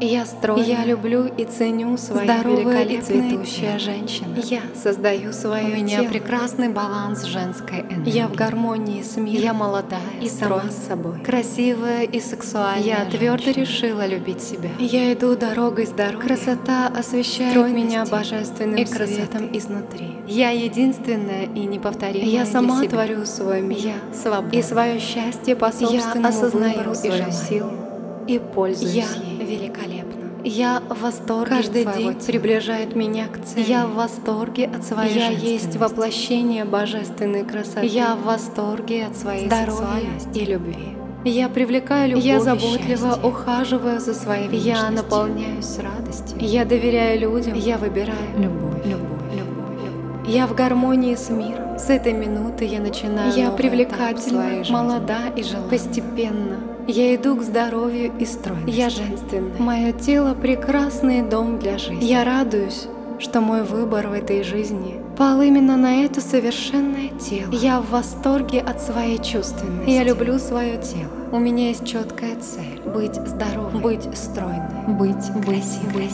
Я стройная, я люблю и ценю свою здоровая и цветущая женщина. Я создаю свое У меня тело. прекрасный баланс женской энергии. Я в гармонии с миром. Я молодая и сама сама с собой. Красивая и сексуальная. Я твердо женщина. решила любить себя. Я иду дорогой здоровья. Красота освещает стройности меня божественным и светом красотой. изнутри. Я единственная и неповторимая. Я сама для себя. творю свой мир. Я свободна. И свое счастье по Я собственному осознаю выбору и свою желанию. силу и пользуюсь Я ей. великолепна. Я в восторге Каждый от своего день тела. приближает меня к цели. Я в восторге от своей Я женственности. есть воплощение божественной красоты. Я в восторге от своей здоровья сексуальности и любви. Я привлекаю любовь Я и заботливо счастье. ухаживаю за своей Я внешностью. наполняюсь радостью. Я доверяю людям. Я выбираю любовь. Я в гармонии с миром. С этой минуты я начинаю Я новый этап привлекательна, своей жизни. молода и желанна. Постепенно я иду к здоровью и стройности. Я женственная. Мое тело — прекрасный дом для жизни. Я радуюсь, что мой выбор в этой жизни пал именно на это совершенное тело. Я в восторге от своей чувственности. Я люблю свое тело. У меня есть четкая цель — быть здоровой, быть стройной, быть красивой.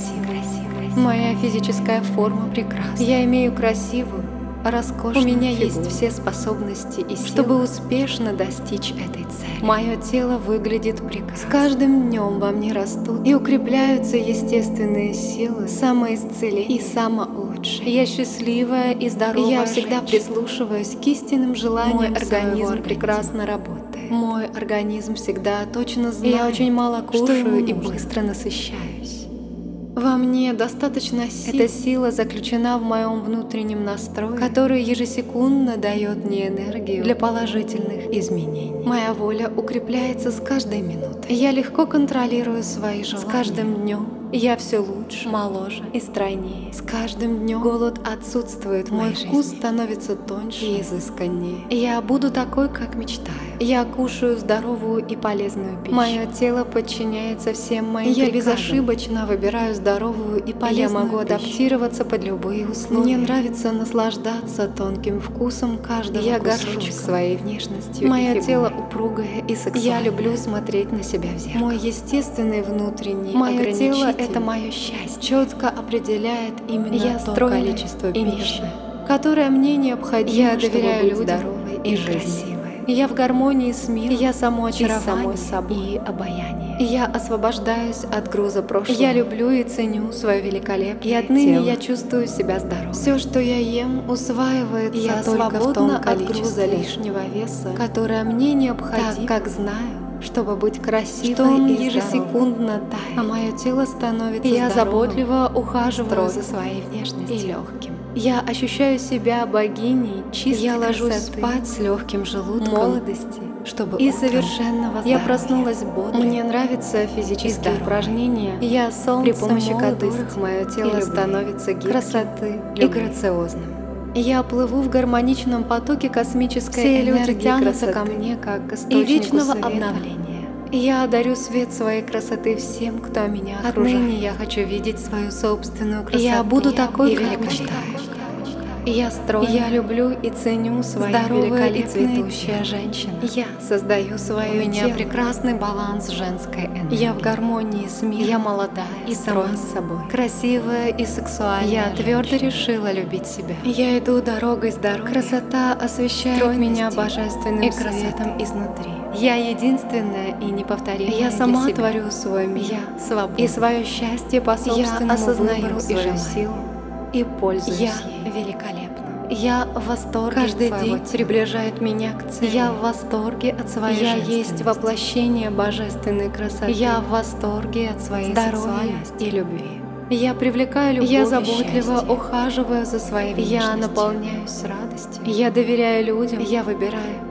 Моя физическая форма прекрасна. Я имею красивую, роскошную У меня фигуру. есть все способности и силы, чтобы успешно достичь этой цели. Мое тело выглядит С прекрасно. каждым днем во мне растут И укрепляются естественные силы, самоисцеление и самоулучшение. Я счастливая и здоровая Я всегда женщина. прислушиваюсь к истинным желаниям Мой своего организм организма. прекрасно работает. Мой организм всегда точно И знает, я очень мало что кушаю ему и нужно. быстро насыщаюсь. Во мне достаточно сил. Эта сила заключена в моем внутреннем настрое, который ежесекундно дает мне энергию для положительных изменений. Моя воля укрепляется с каждой минутой. Я легко контролирую свои С желания. каждым днем Я все лучше, моложе и стройнее. С каждым днем Голод отсутствует в мой моей вкус жизни. становится тоньше И и изысканнее. Я буду такой, как мечтаю. Я кушаю здоровую и полезную пищу. Мое тело подчиняется всем моим Я приказам. безошибочно выбираю здоровую и полезную Я могу пищу. адаптироваться под любые условия. Мне нравится наслаждаться тонким вкусом каждого Я кусочка. горжусь своей внешностью и Мое фигурой. тело упругое и сексуальное. Я люблю смотреть на себя в зеркало. Мой естественный внутренний Мое тело — ограничитель это мое счастье. четко определяет именно Я то стройная количество и пищи, нежная. которое мне необходимо, Я чтобы доверяю быть людям здоровой и и красивой. красивой. Я в гармонии с миром, Я само и очарование самой собой. и обаяние. Я освобождаюсь от груза прошлого. Я люблю и ценю свое великолепное И отныне тело. я чувствую себя здоровой. Все, что я ем, усваивается Я только в том свободна от количестве, груза лишнего веса, которое мне необходимо, так как знаю, чтобы быть красивой что он и ежесекундно здоровой. тает, а мое тело становится Я здоровым, заботливо ухаживаю за стройным своей внешностью и легким. Я ощущаю себя богиней чистой Я ложусь красоты, спать с легким желудком, молодости чтобы и утром совершенного я здоровья. проснулась бодрой. Мне нравятся физические здоровой. упражнения, Я солнце, при помощи молодости которых мое и тело любви, становится гибким красоты и любви. грациозным. Я плыву в гармоничном потоке космической Все люди энергии тянутся красоты ко мне как к и источнику вечного света. обновления. Я дарю свет своей красоты всем, кто меня окружает. Отныне я хочу видеть свою собственную красоту. Я буду такой, и как великолепной. мечтаю. Я стройная, Я люблю и ценю свою здоровая и великолепную цветущая женщина. Я создаю свое У меня тело. прекрасный баланс женской энергии. Я в гармонии с миром. Я молодая и сама стройная. с собой. Красивая и сексуальная. Я твердо женщина. решила любить себя. Я иду дорогой здоровья. Красота освещает стройности меня божественным и светом красотой. изнутри. Я единственная и неповторимая Я сама для себя. творю свой мир. Я свободна. И свое счастье по Я собственному осознаю выбору и свою желанию. силу и пользуюсь Я ей. великолепна. Я в восторге Каждый от своего день тела. приближает меня к цели. Я в восторге от своей Я женственности. есть воплощение божественной красоты. Я в восторге от своей здоровья сексуальности и любви. Я привлекаю любовь Я и заботливо счастье. ухаживаю за своей внешностью. Я наполняюсь радостью. Я доверяю людям. Я выбираю.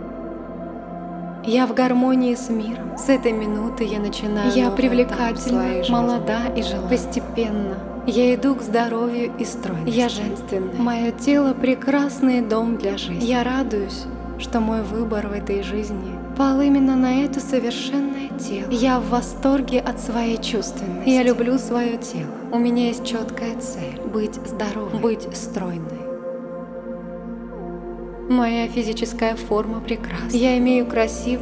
Я в гармонии с миром. С этой минуты я начинаю Я новый этап привлекательна, своей жизни. молода и желанна. Постепенно я иду к здоровью и стройности. Я женственная. Мое тело — прекрасный дом для жизни. Я радуюсь, что мой выбор в этой жизни пал именно на это совершенное тело. Я в восторге от своей чувственности. Я люблю свое тело. У меня есть четкая цель — быть здоровой, быть стройной. Моя физическая форма прекрасна. Я имею красивую,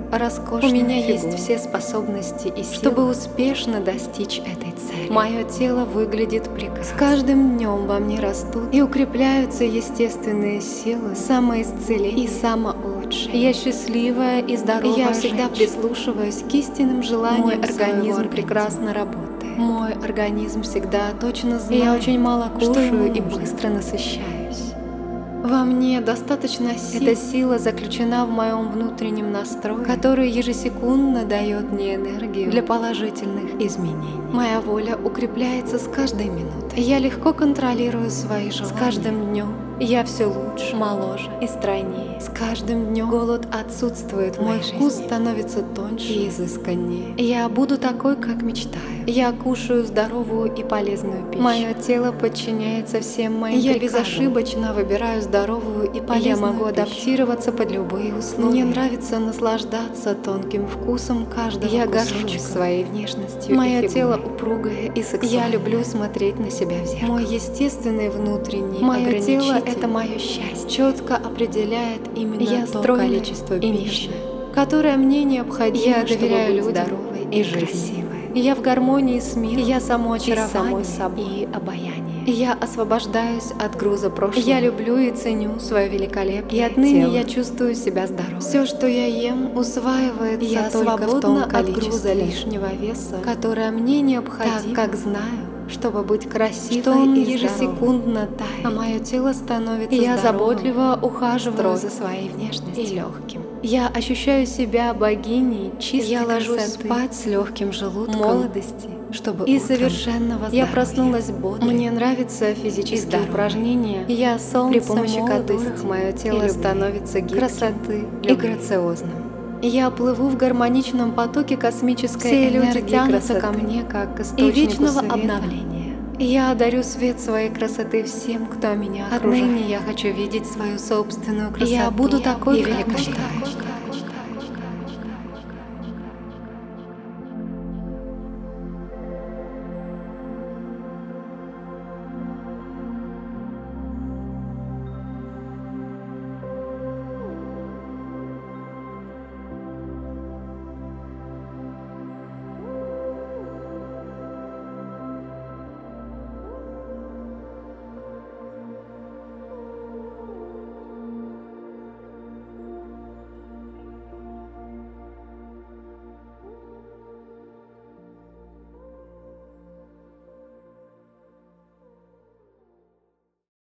роскошную У меня фигуру, есть все способности и силы, чтобы успешно достичь этой цели. Мое тело выглядит прекрасно. С каждым днем во мне растут и укрепляются естественные силы, самоисцеление и самоулучшение. Я счастливая и здоровая. Я всегда прислушиваюсь к истинным желаниям. Мой организм прекрасно работает. Мой организм всегда точно знает. Я очень мало кушаю и быстро насыщаюсь. Во мне достаточно сил. Эта сила заключена в моем внутреннем настрое, который ежесекундно дает мне энергию для положительных изменений. Моя воля укрепляется с каждой минутой. Я легко контролирую свои желания. С каждым днем я все лучше, моложе и стройнее. С каждым днем голод отсутствует в моей жизни. Мой вкус становится тоньше и изысканнее. Я буду такой, как мечтаю. Я кушаю здоровую и полезную пищу. Мое тело подчиняется всем моим приказам. Я безошибочно выбираю здоровую и полезную пищу. Я могу адаптироваться под любые условия. Мне нравится наслаждаться тонким вкусом каждого кусочка. Я горжусь своей внешностью. Мое тело упругое и сексуальное. Я люблю смотреть на себя в зеркало. Мой естественный внутренний мое тело — это мое счастье. Четко определяет именно то количество пищи, которое мне необходимо, я доверяю людям здоровой и красивой. Я в гармонии с миром. Я самоочарование и обаяние. Я освобождаюсь от груза прошлого. Я люблю и ценю свое великолепие. И отныне я чувствую себя здоровой. Все, что я ем, усваивается я только в том количестве от груза лишнего веса, которое мне необходимо, так как знаю, чтобы быть красивой, что он ежесекундно тает, а мое тело становится здоровым. Я заботливо ухаживаю за своей внешностью и легким. Я ощущаю себя богиней чистой красоты. Я ложусь спать с легким желудком молодости, чтобы и совершенного здоровья. Я проснулась бодрой. Мне нравятся физические упражнения. Я солнце, при помощи которых мое тело становится гибким, красоты и грациозным. Я плыву в гармоничном потоке космической энергии. Все люди тянутся ко мне как к источнику и вечного обновления. Я дарю свет своей красоты всем, кто меня окружает. Отныне я хочу видеть свою собственную красоту. Я буду такой, как мечтаю.